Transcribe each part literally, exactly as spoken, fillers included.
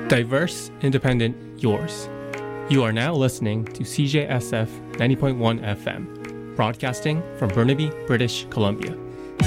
Diverse, independent, yours. You are now listening to C J S F ninety point one F M, broadcasting from Burnaby, British Columbia.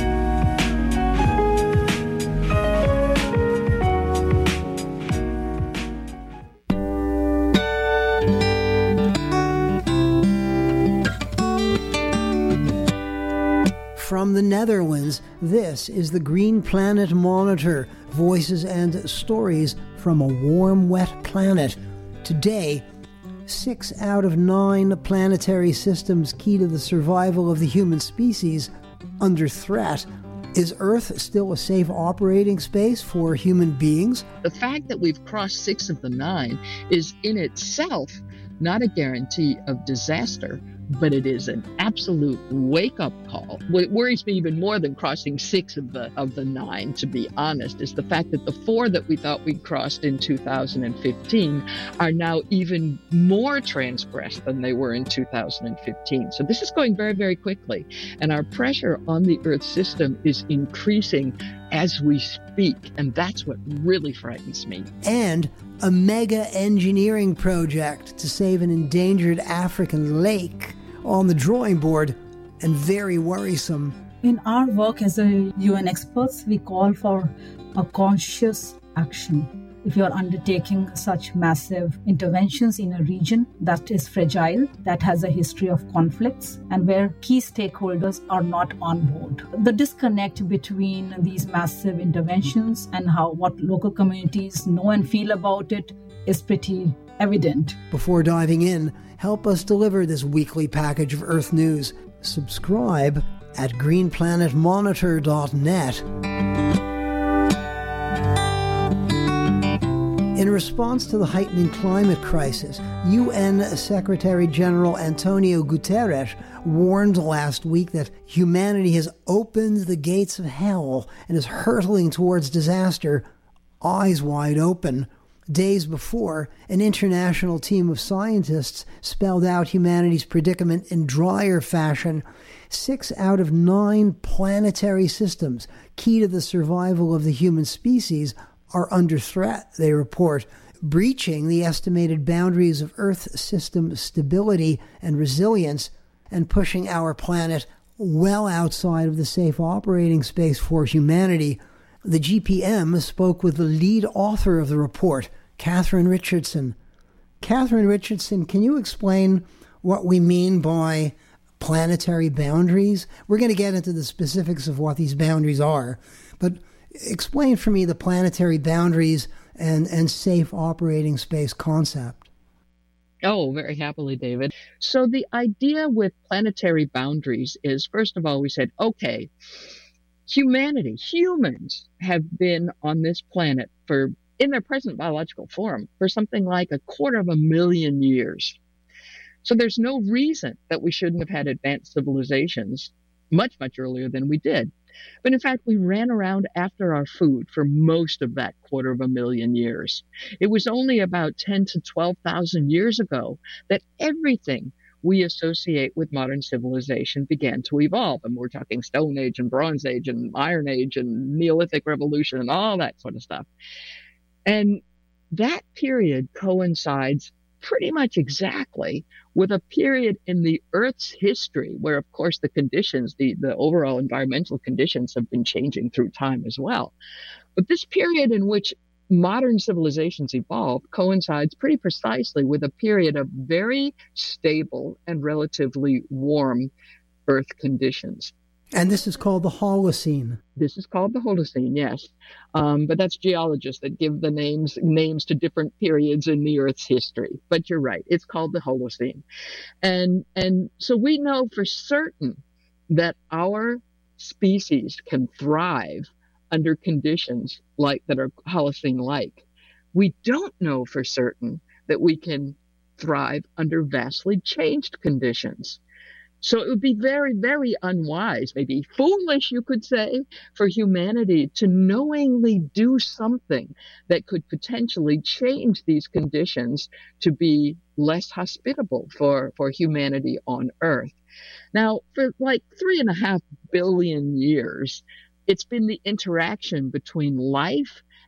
From the Netherlands, this is the Green Planet Monitor, voices and stories from a warm, wet planet. Today, six out of nine planetary systems key to the survival of the human species under threat. Is Earth still a safe operating space for human beings? The fact that we've crossed six of the nine is in itself not a guarantee of disaster, but it is an absolute wake-up call. What worries me even more than crossing six of the of the nine, to be honest, is the fact that the four that we thought we'd crossed in two thousand fifteen are now even more transgressed than they were in two thousand fifteen. So this is going very, very quickly, and our pressure on the Earth system is increasing as we speak, and that's what really frightens me. And a mega engineering project to save an endangered African lake on the drawing board, and very worrisome. In our work as a U N experts, we call for a conscious action. If you are undertaking such massive interventions in a region that is fragile, that has a history of conflicts, and where key stakeholders are not on board. The disconnect between these massive interventions and how what local communities know and feel about it is pretty evident. Before diving in, help us deliver this weekly package of Earth news. Subscribe at green planet monitor dot net. In response to the heightening climate crisis, U N Secretary-General Antonio Guterres warned last week that humanity has opened the gates of hell and is hurtling towards disaster, eyes wide open. Days before, an international team of scientists spelled out humanity's predicament in drier fashion. Six out of nine planetary systems key to the survival of the human species are under threat, they report, breaching the estimated boundaries of Earth system stability and resilience and pushing our planet well outside of the safe operating space for humanity. The G P M spoke with the lead author of the report, Catherine Richardson. Catherine Richardson, can you explain what we mean by planetary boundaries? We're going to get into the specifics of what these boundaries are, but explain for me the planetary boundaries and, and safe operating space concept. Oh, very happily, David. So the idea with planetary boundaries is, first of all, we said, okay, humanity, humans have been on this planet for, in their present biological form, for something like a quarter of a million years. So there's no reason that we shouldn't have had advanced civilizations much, much earlier than we did. But in fact, we ran around after our food for most of that quarter of a million years. It was only about ten to twelve thousand years ago that everything we associate with modern civilization began to evolve. And we're talking Stone Age and Bronze Age and Iron Age and Neolithic Revolution and all that sort of stuff. And that period coincides pretty much exactly with a period in the Earth's history where, of course, the conditions, the, the overall environmental conditions have been changing through time as well. But this period in which modern civilizations evolved coincides pretty precisely with a period of very stable and relatively warm Earth conditions. And this is called the Holocene. This is called the Holocene, yes. Um, but that's geologists that give the names names to different periods in the Earth's history. But you're right, it's called the Holocene. And, and so we know for certain that our species can thrive under conditions like that are Holocene-like. We don't know for certain that we can thrive under vastly changed conditions. So it would be very, very unwise, maybe foolish, you could say, for humanity to knowingly do something that could potentially change these conditions to be less hospitable for, for humanity on Earth. Now, for like three and a half billion years, it's been the interaction between life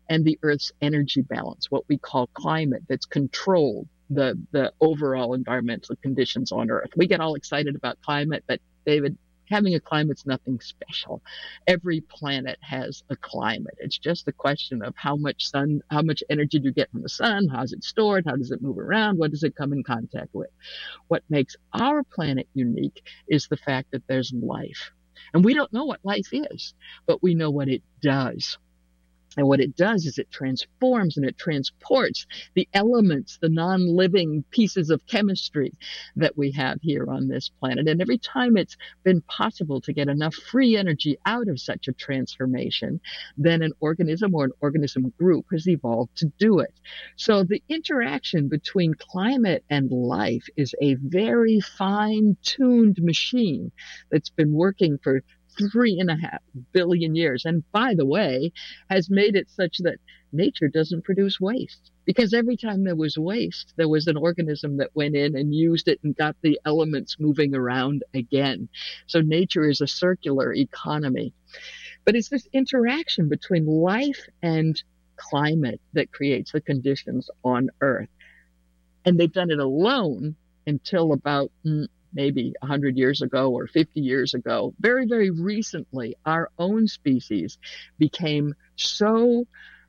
and the Earth's energy balance, what we call climate, that's controlled the, the overall environmental conditions on Earth. We get all excited about climate, but David, having a climate's nothing special. Every planet has a climate. It's just a question of how much sun, how much energy do you get from the sun? How's it stored? How does it move around? What does it come in contact with? What makes our planet unique is the fact that there's life. And we don't know what life is, but we know what it does. And what it does is it transforms and it transports the elements, the non-living pieces of chemistry that we have here on this planet. And every time it's been possible to get enough free energy out of such a transformation, then an organism or an organism group has evolved to do it. So the interaction between climate and life is a very fine-tuned machine that's been working for three and a half billion years. And by the way, has made it such that nature doesn't produce waste. Because every time there was waste, there was an organism that went in and used it and got the elements moving around again. So nature is a circular economy. But it's this interaction between life and climate that creates the conditions on Earth. And they've done it alone until about mm, maybe one hundred years ago or fifty years ago. Very, very recently, our own species became so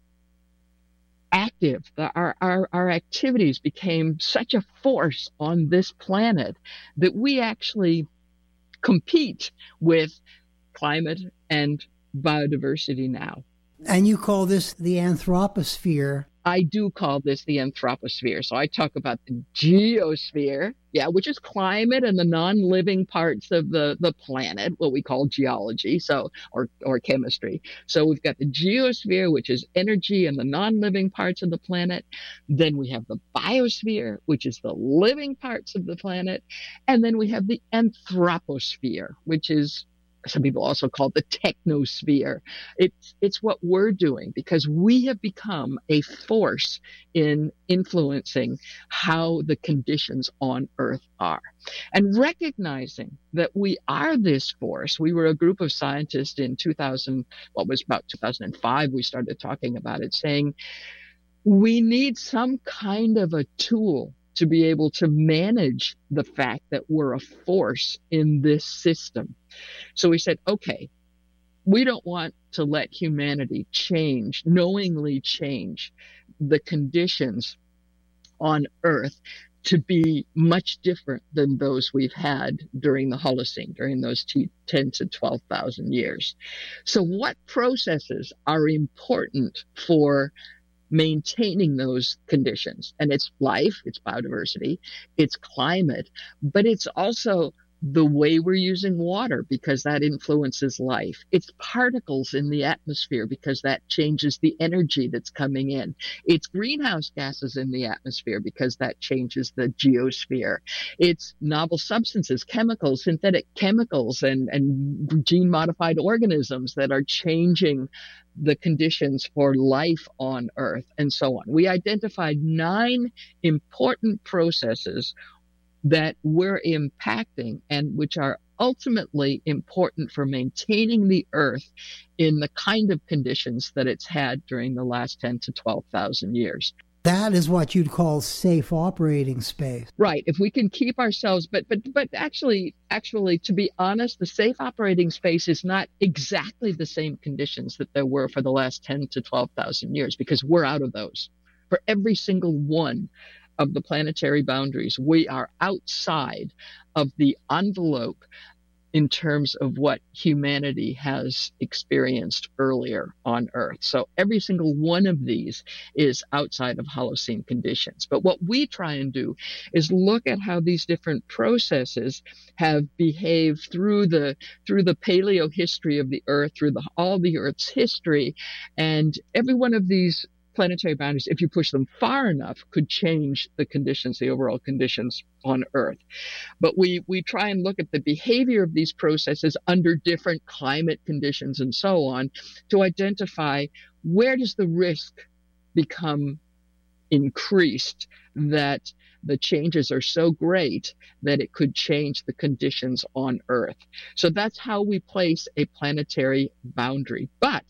active, our, our, our activities became such a force on this planet that we actually compete with climate and biodiversity now. And you call this the anthroposphere. I do call this the anthroposphere. So I talk about the geosphere, yeah, which is climate and the non-living parts of the, the planet, what we call geology, so or or chemistry. So we've got the geosphere, which is energy and the non-living parts of the planet. Then we have the biosphere, which is the living parts of the planet. And then we have the anthroposphere, which is some people also call it the technosphere. It's, it's what we're doing because we have become a force in influencing how the conditions on Earth are. And recognizing that we are this force, we were a group of scientists in two thousand, what was about two thousand five, we started talking about it, saying we need some kind of a tool to be able to manage the fact that we're a force in this system. So we said, okay, we don't want to let humanity change, knowingly change the conditions on Earth to be much different than those we've had during the Holocene, during those ten to twelve thousand years. So what processes are important for maintaining those conditions? And it's life, it's biodiversity, it's climate, but it's also the way we're using water because that influences life. It's particles in the atmosphere because that changes the energy that's coming in. It's greenhouse gases in the atmosphere because that changes the geosphere. It's novel substances, chemicals, synthetic chemicals, and, and gene-modified organisms that are changing the conditions for life on Earth, and so on. We identified nine important processes that we're impacting and which are ultimately important for maintaining the Earth in the kind of conditions that it's had during the last ten to twelve thousand years. That is what you'd call safe operating space. Right. If we can keep ourselves, but but but actually, actually, to be honest, the safe operating space is not exactly the same conditions that there were for the last ten to twelve thousand years, because we're out of those. For every single one of the planetary boundaries, we are outside of the envelope in terms of what humanity has experienced earlier on Earth. So every single one of these is outside of Holocene conditions. But what we try and do is look at how these different processes have behaved through the through the paleo history of the Earth, through the, all the Earth's history, and every one of these planetary boundaries, if you push them far enough, could change the conditions, the overall conditions on Earth. But we, we try and look at the behavior of these processes under different climate conditions and so on to identify where does the risk become increased that the changes are so great that it could change the conditions on Earth. So that's how we place a planetary boundary. But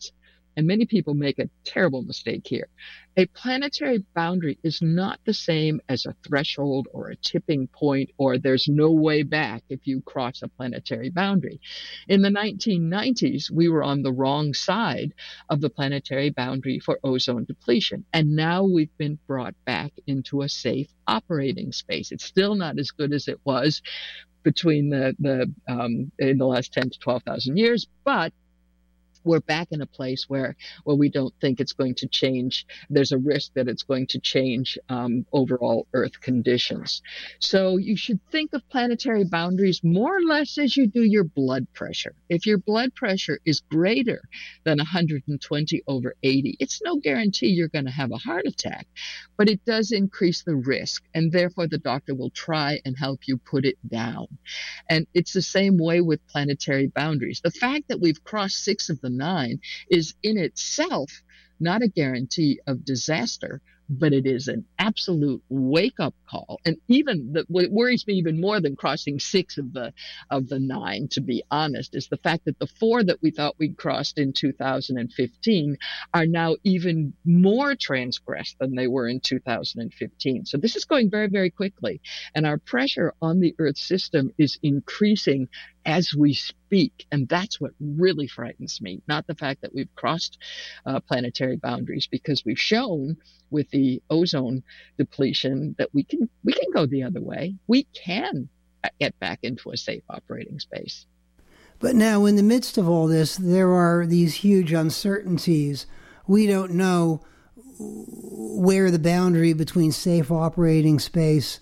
and many people make a terrible mistake here. A planetary boundary is not the same as a threshold or a tipping point, or there's no way back if you cross a planetary boundary. In the nineteen nineties, we were on the wrong side of the planetary boundary for ozone depletion, and now we've been brought back into a safe operating space. It's still not as good as it was between the, the um, in the last ten to twelve thousand years, but we're back in a place where, where we don't think it's going to change. There's a risk that it's going to change um, overall Earth conditions. So you should think of planetary boundaries more or less as you do your blood pressure. If your blood pressure is greater than one hundred twenty over eighty, it's no guarantee you're going to have a heart attack, but it does increase the risk, and therefore the doctor will try and help you put it down. And it's the same way with planetary boundaries. The fact that we've crossed six of the nine is in itself not a guarantee of disaster, but it is an absolute wake-up call. And even the, what worries me even more than crossing six of the of the nine, to be honest, is the fact that the four that we thought we'd crossed in two thousand fifteen are now even more transgressed than they were in two thousand fifteen. So this is going very, very quickly. And our pressure on the Earth system is increasing as we speak. And that's what really frightens me, not the fact that we've crossed uh, planetary boundaries, because we've shown with the ozone depletion that we can we can go the other way. We can get back into a safe operating space. But now, in the midst of all this, there are these huge uncertainties. We don't know where the boundary between safe operating space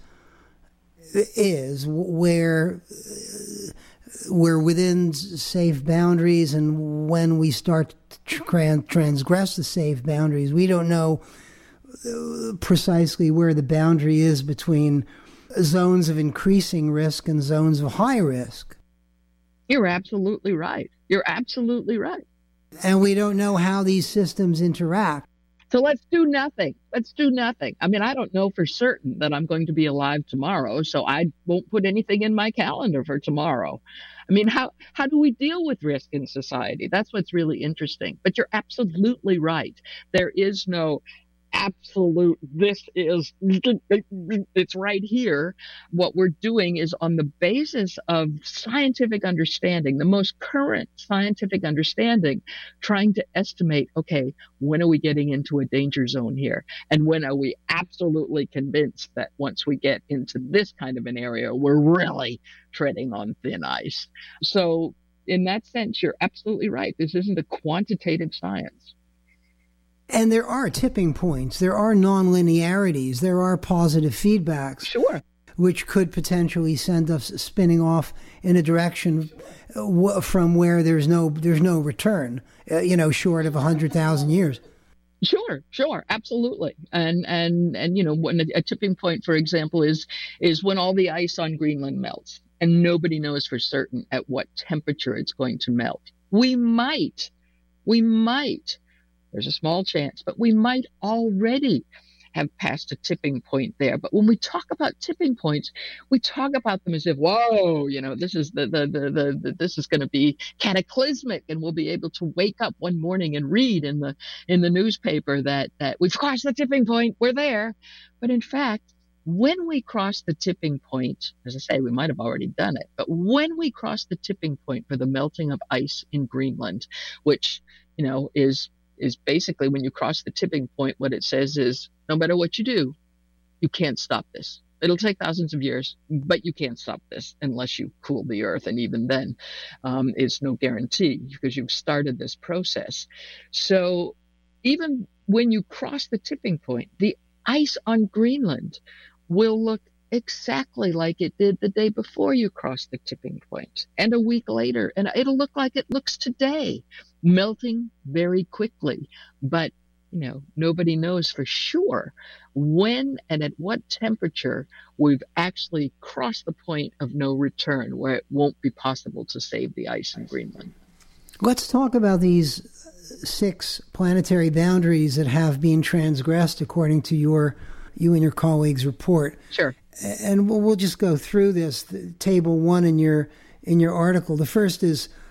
is, where we're within safe boundaries, and when we start to transgress the safe boundaries. We don't know precisely where the boundary is between zones of increasing risk and zones of high risk. You're absolutely right. You're absolutely right. And we don't know how these systems interact. So let's do nothing. Let's do nothing. I mean, I don't know for certain that I'm going to be alive tomorrow, so I won't put anything in my calendar for tomorrow. I mean, how, how do we deal with risk in society? That's what's really interesting. But you're absolutely right. There is no absolute, this is, it's right here. What we're doing is on the basis of scientific understanding, the most current scientific understanding, trying to estimate, okay, when are we getting into a danger zone here? And when are we absolutely convinced that once we get into this kind of an area, we're really treading on thin ice? So in that sense, you're absolutely right. This isn't a quantitative science. And there are tipping points, there are nonlinearities, there are positive feedbacks. Sure. Which could potentially send us spinning off in a direction from where there's no there's no return, uh, you know, short of one hundred thousand years. Sure, sure, absolutely. And, and, and you know, when a, a tipping point, for example, is is when all the ice on Greenland melts, and nobody knows for certain at what temperature it's going to melt. We might, we might, there's a small chance, but we might already have passed a tipping point there. But when we talk about tipping points, we talk about them as if, whoa, you know, this is the, the, the, the, the this is going to be cataclysmic, and we'll be able to wake up one morning and read in the in the newspaper that that we've crossed the tipping point, we're there. But in fact, when we cross the tipping point, as I say, we might have already done it, but when we cross the tipping point for the melting of ice in Greenland, which, you know, is is basically when you cross the tipping point, what it says is, no matter what you do, you can't stop this. It'll take thousands of years, but you can't stop this unless you cool the earth. And even then, um, it's no guarantee because you've started this process. So even when you cross the tipping point, the ice on Greenland will look exactly like it did the day before you crossed the tipping point, and a week later, and it'll look like it looks today, melting very quickly. But, you know, nobody knows for sure when and at what temperature we've actually crossed the point of no return, where it won't be possible to save the ice in Greenland. Let's talk about these six planetary boundaries that have been transgressed according to your you and your colleagues' report. Sure. And we'll, we'll just go through this, the table one in your in your article. The first is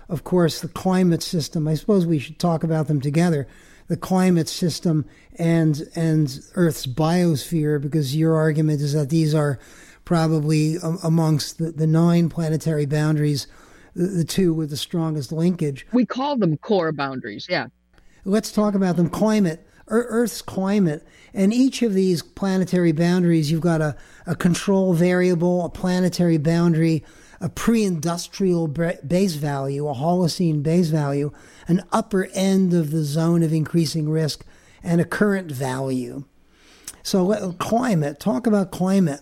of course, the climate system. I suppose we should talk about them together. The climate system and and Earth's biosphere, because your argument is that these are probably um, amongst the, the nine planetary boundaries, the, the two with the strongest linkage. We call them core boundaries, yeah. Let's talk about them. Climate, Earth's climate. And each of these planetary boundaries, you've got a, a control variable, a planetary boundary, a pre-industrial base value, a Holocene base value, an upper end of the zone of increasing risk, and a current value. So climate, talk about climate.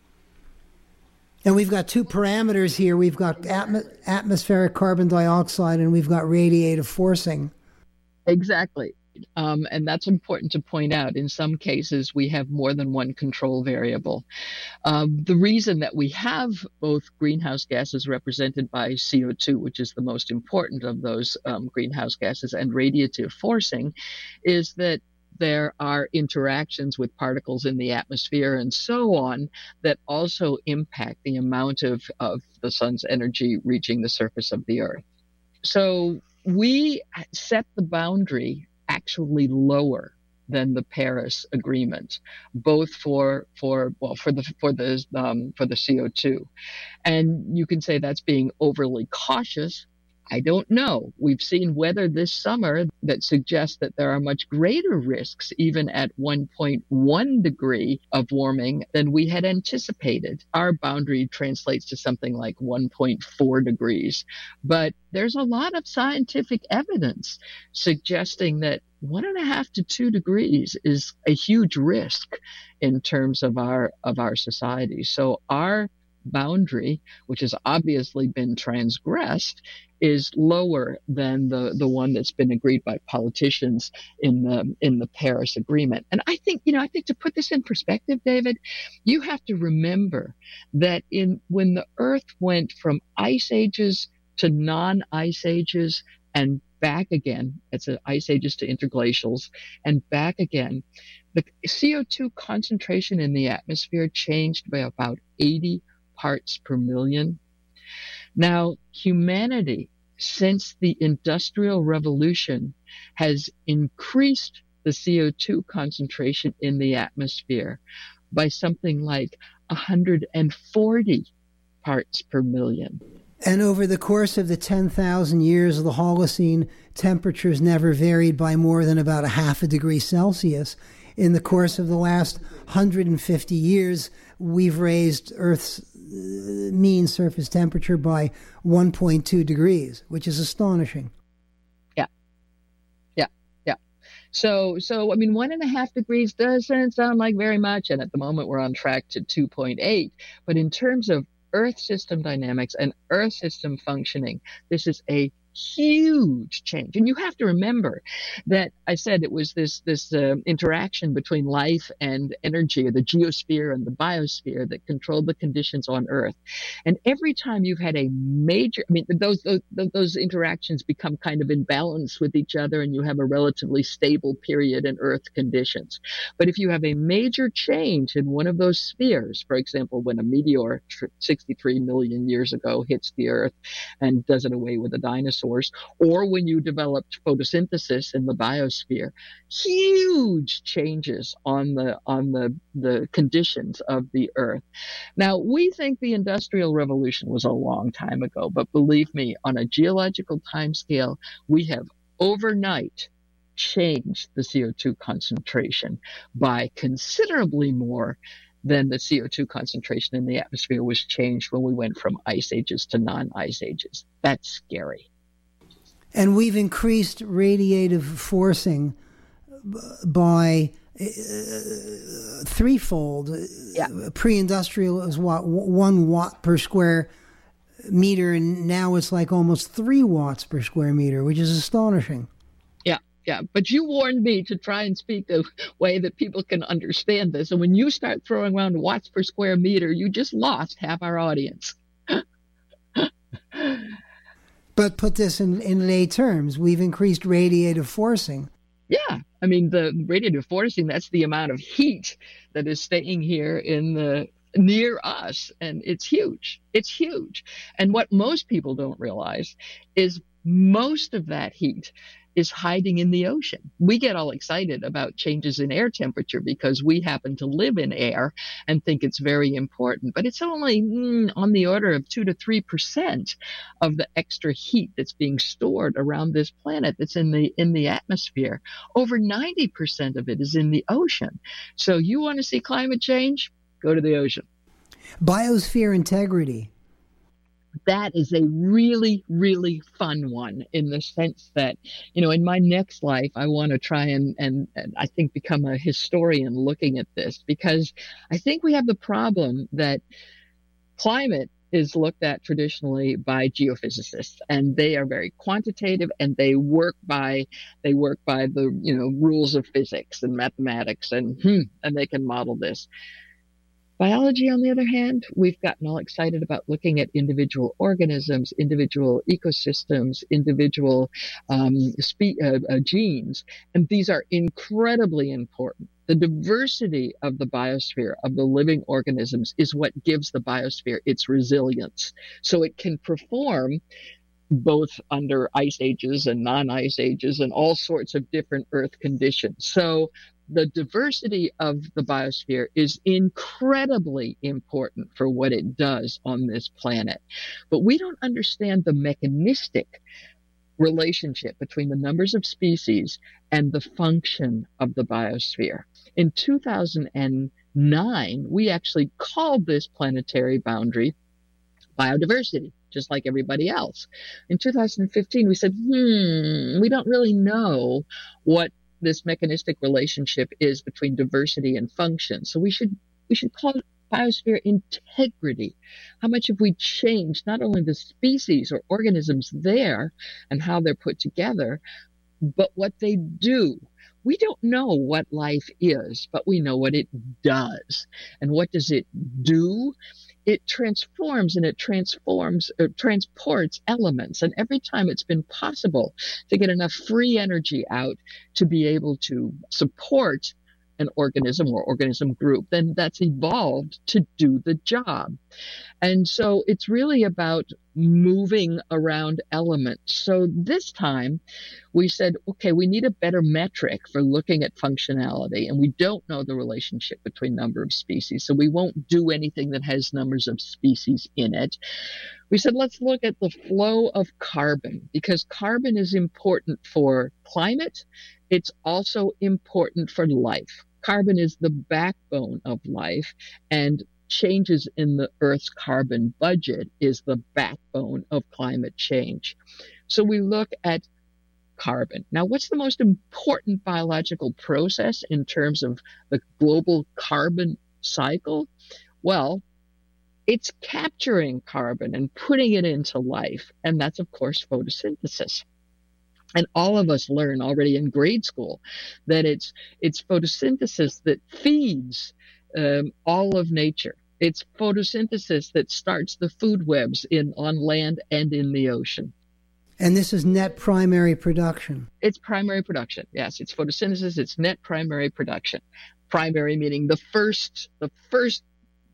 And we've got two parameters here. We've got atm- atmospheric carbon dioxide, and we've got radiative forcing. Exactly. Um, and that's important to point out. In some cases, we have more than one control variable. Um, the reason that we have both greenhouse gases represented by C O two, which is the most important of those um, greenhouse gases, and radiative forcing, is that there are interactions with particles in the atmosphere and so on that also impact the amount of, of the sun's energy reaching the surface of the Earth. So we set the boundary actually lower than the Paris Agreement, both for for well for the for the um, for the C O two, and you can say that's being overly cautious. I don't know. We've seen weather this summer that suggests that there are much greater risks, even at one point one degree of warming, than we had anticipated. Our boundary translates to something like one point four degrees. But there's a lot of scientific evidence suggesting that one and a half to two degrees is a huge risk in terms of our of our society. So our boundary, which has obviously been transgressed, is lower than the, the one that's been agreed by politicians in the in the Paris Agreement. And I think, you know, I think to put this in perspective, David, you have to remember that in when the Earth went from ice ages to non-ice ages and back again, it's a ice ages to interglacials and back again, the C O two concentration in the atmosphere changed by about eighty parts per million. Now, humanity, since the Industrial Revolution, has increased the C O two concentration in the atmosphere by something like one hundred forty parts per million. And over the course of the ten thousand years of the Holocene, temperatures never varied by more than about a half a degree Celsius. In the course of the last one hundred fifty years, we've raised Earth's mean surface temperature by one point two degrees, which is astonishing. Yeah. Yeah. Yeah. So, so I mean, one and a half degrees doesn't sound like very much. And at the moment, we're on track to two point eight. But in terms of Earth system dynamics and Earth system functioning, this is a huge change. And you have to remember that I said it was this this uh, interaction between life and energy, or the geosphere and the biosphere, that controlled the conditions on Earth. And every time you've had a major, I mean, those those, those interactions become kind of in balance with each other, and you have a relatively stable period in Earth conditions. But if you have a major change in one of those spheres, for example, when a meteor sixty-three million years ago hits the Earth and does it away with the dinosaurs, or when you developed photosynthesis in the biosphere, huge changes on the on the the conditions of the Earth. Now, we think the Industrial Revolution was a long time ago, but believe me, on a geological timescale, we have overnight changed the C O two concentration by considerably more than the C O two concentration in the atmosphere was changed when we went from ice ages to non-ice ages. That's scary. And we've increased radiative forcing by uh, threefold. Yeah. Pre-industrial is what, one watt per square meter, and now it's like almost three watts per square meter, which is astonishing. Yeah, yeah. But you warned me to try and speak a way that people can understand this. And when you start throwing around watts per square meter, you just lost half our audience. But put this in, in lay terms, we've increased radiative forcing. Yeah. I mean, the radiative forcing, that's the amount of heat that is staying here in the near us. And it's huge. It's huge. And what most people don't realize is most of that heat is hiding in the ocean. We get all excited about changes in air temperature because we happen to live in air and think it's very important, but it's only mm, on the order of two to three percent of the extra heat that's being stored around this planet that's in the in the atmosphere. Over ninety percent of it is in the ocean. So you want to see climate change? Go to the ocean. Biosphere integrity. That is a really, really fun one in the sense that, you know, in my next life, I want to try and, and, and I think become a historian looking at this, because I think we have the problem that climate is looked at traditionally by geophysicists, and they are very quantitative, and they work by they work by the, you know, rules of physics and mathematics, and hmm, and they can model this. Biology, on the other hand, we've gotten all excited about looking at individual organisms, individual ecosystems, individual um, spe- uh, uh, genes, and these are incredibly important. The diversity of the biosphere, of the living organisms, is what gives the biosphere its resilience. So it can perform both under ice ages and non-ice ages and all sorts of different Earth conditions. So the diversity of the biosphere is incredibly important for what it does on this planet. But we don't understand the mechanistic relationship between the numbers of species and the function of the biosphere. In two thousand nine, we actually called this planetary boundary biodiversity, just like everybody else. In two thousand fifteen, we said, hmm, we don't really know what this mechanistic relationship is between diversity and function. So we should we should call it biosphere integrity. How much have we changed not only the species or organisms there and how they're put together, but what they do. We don't know what life is, but we know what it does. And what does it do? It transforms and it transforms, or transports elements. And every time it's been possible to get enough free energy out to be able to support an organism or organism group, then that's evolved to do the job. And so it's really about moving around elements. So this time we said, okay, we need a better metric for looking at functionality, and we don't know the relationship between number of species, so we won't do anything that has numbers of species in it. We said, let's look at the flow of carbon, because carbon is important for climate. It's also important for life. Carbon is the backbone of life, and changes in the Earth's carbon budget is the backbone of climate change. So we look at carbon. Now, what's the most important biological process in terms of the global carbon cycle? Well, it's capturing carbon and putting it into life, and that's, of course, photosynthesis. And all of us learn already in grade school that it's it's photosynthesis that feeds um, all of nature. It's photosynthesis that starts the food webs in on land and in the ocean. And this is net primary production. It's primary production. Yes, it's photosynthesis. It's net primary production. Primary meaning the first the first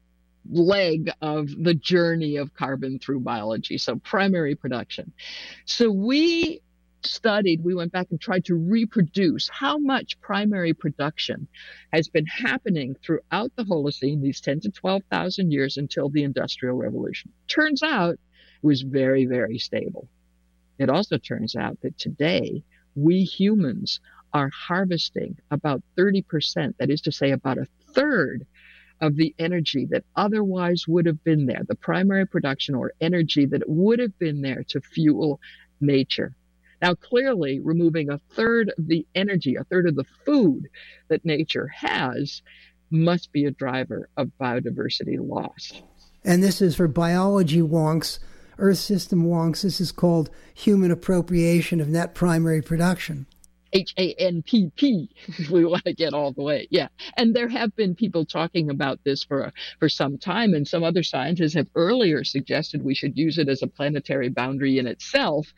leg of the journey of carbon through biology. So primary production. So we studied, we went back and tried to reproduce how much primary production has been happening throughout the Holocene, these ten to twelve thousand years until the Industrial Revolution. Turns out it was very, very stable. It also turns out that today we humans are harvesting about thirty percent, that is to say about a third of the energy that otherwise would have been there, the primary production or energy that would have been there to fuel nature. Now, clearly, removing a third of the energy, a third of the food that nature has, must be a driver of biodiversity loss. And this is for biology wonks, Earth system wonks. This is called human appropriation of net primary production. H A N P P, if we want to get all the way. Yeah. And there have been people talking about this for for some time, and some other scientists have earlier suggested we should use it as a planetary boundary in itself.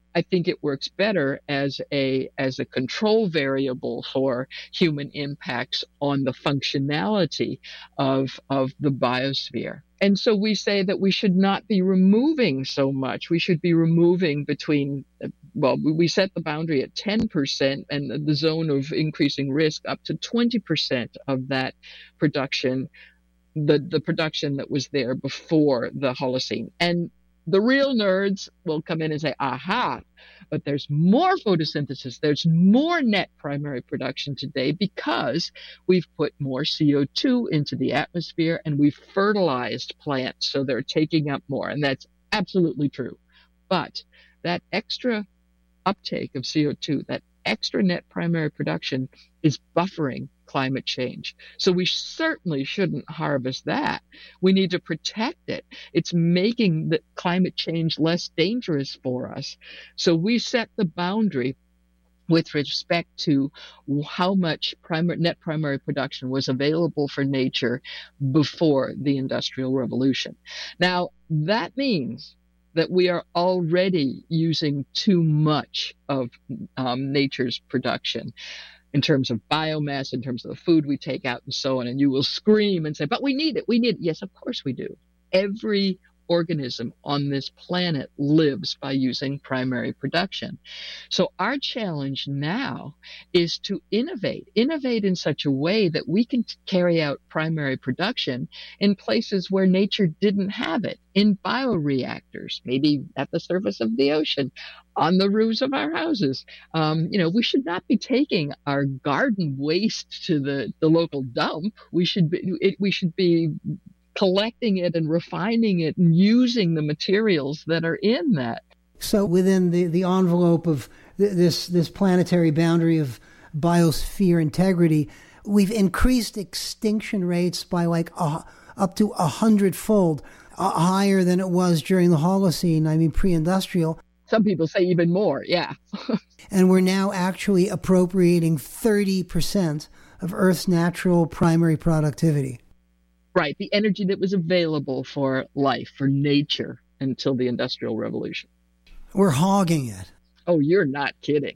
I think it works better as a as a control variable for human impacts on the functionality of of the biosphere. And so we say that we should not be removing so much. We should be removing between, well, we set the boundary at ten percent and the zone of increasing risk up to twenty percent of that production, the, the production that was there before the Holocene. And the real nerds will come in and say, aha, but there's more photosynthesis. There's more net primary production today because we've put more C O two into the atmosphere and we've fertilized plants, so they're taking up more. And that's absolutely true. But that extra uptake of C O two, that extra net primary production, is buffering climate change. So we certainly shouldn't harvest that. We need to protect it. It's making the climate change less dangerous for us. So we set the boundary with respect to how much primary, net primary production was available for nature before the Industrial Revolution. Now, that means that we are already using too much of um, nature's production in terms of biomass, in terms of the food we take out and so on. And you will scream and say, but we need it, we need it. Yes, of course we do. Every organism on this planet lives by using primary production. So our challenge now is to innovate, innovate in such a way that we can carry out primary production in places where nature didn't have it, in bioreactors, maybe at the surface of the ocean, on the roofs of our houses. Um, you know, we should not be taking our garden waste to the, the local dump. We should be, it, we should be collecting it and refining it and using the materials that are in that. So within the, the envelope of th- this this planetary boundary of biosphere integrity, we've increased extinction rates by like a, up to a hundredfold, uh, higher than it was during the Holocene, I mean pre-industrial. Some people say even more, yeah. And we're now actually appropriating thirty percent of Earth's natural primary productivity. Right, the energy that was available for life, for nature, until the Industrial Revolution. We're hogging it. Oh, you're not kidding.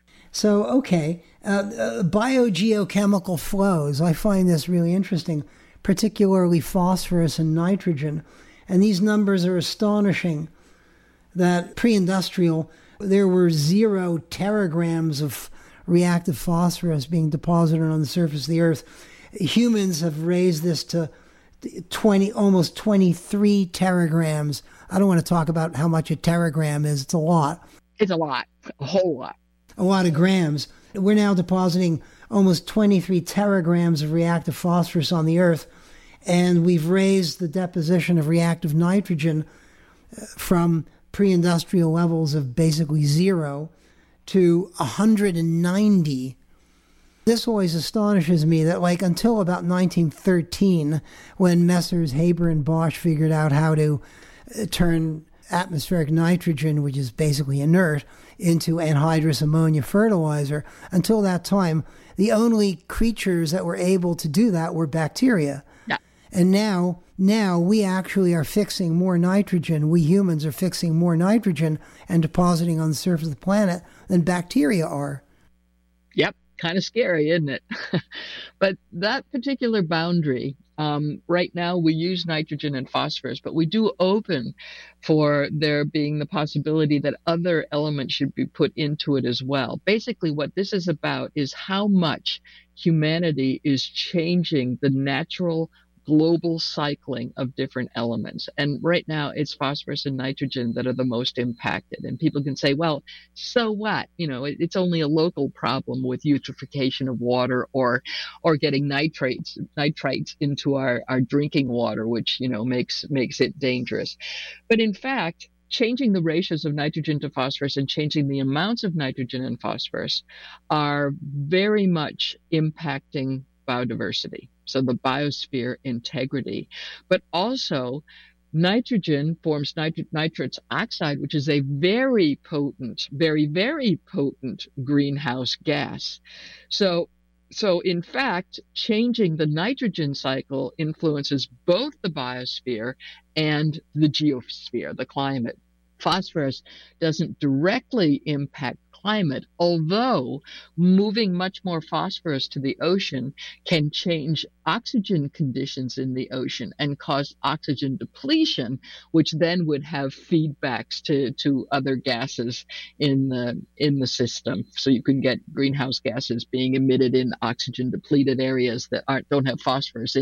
So, okay, uh, uh, biogeochemical flows, I find this really interesting, particularly phosphorus and nitrogen. And these numbers are astonishing, that pre-industrial, there were zero teragrams of reactive phosphorus being deposited on the surface of the Earth. Humans have raised this to twenty, almost twenty-three teragrams. I don't want to talk about how much a teragram is. It's a lot. It's a lot, a whole lot. A lot of grams. We're now depositing almost twenty-three teragrams of reactive phosphorus on the Earth, and we've raised the deposition of reactive nitrogen from pre-industrial levels of basically zero to one hundred ninety. This always astonishes me that, like, until about nineteen thirteen, when Messrs. Haber and Bosch figured out how to turn atmospheric nitrogen, which is basically inert, into anhydrous ammonia fertilizer, until that time, the only creatures that were able to do that were bacteria. Yeah. And now, now we actually are fixing more nitrogen. We humans are fixing more nitrogen and depositing on the surface of the planet than bacteria are. Yep. Kind of scary, isn't it? But that particular boundary, um, right now we use nitrogen and phosphorus, but we do open for there being the possibility that other elements should be put into it as well. Basically, what this is about is how much humanity is changing the natural global cycling of different elements. And right now it's phosphorus and nitrogen that are the most impacted. And people can say, well, so what? You know, it, it's only a local problem with eutrophication of water or or getting nitrates nitrates into our, our drinking water, which, you know, makes makes it dangerous. But in fact, changing the ratios of nitrogen to phosphorus and changing the amounts of nitrogen and phosphorus are very much impacting biodiversity. So the biosphere integrity, but also nitrogen forms nit- nitrous oxide, which is a very potent, very, very potent greenhouse gas. So, so in fact, changing the nitrogen cycle influences both the biosphere and the geosphere, the climate. phosphorus doesn't directly impact climate, although moving much more phosphorus to the ocean can change oxygen conditions in the ocean and cause oxygen depletion, which then would have feedbacks to, to other gases in the in the system. So you can get greenhouse gases being emitted in oxygen depleted areas that aren't don't have phosphorus in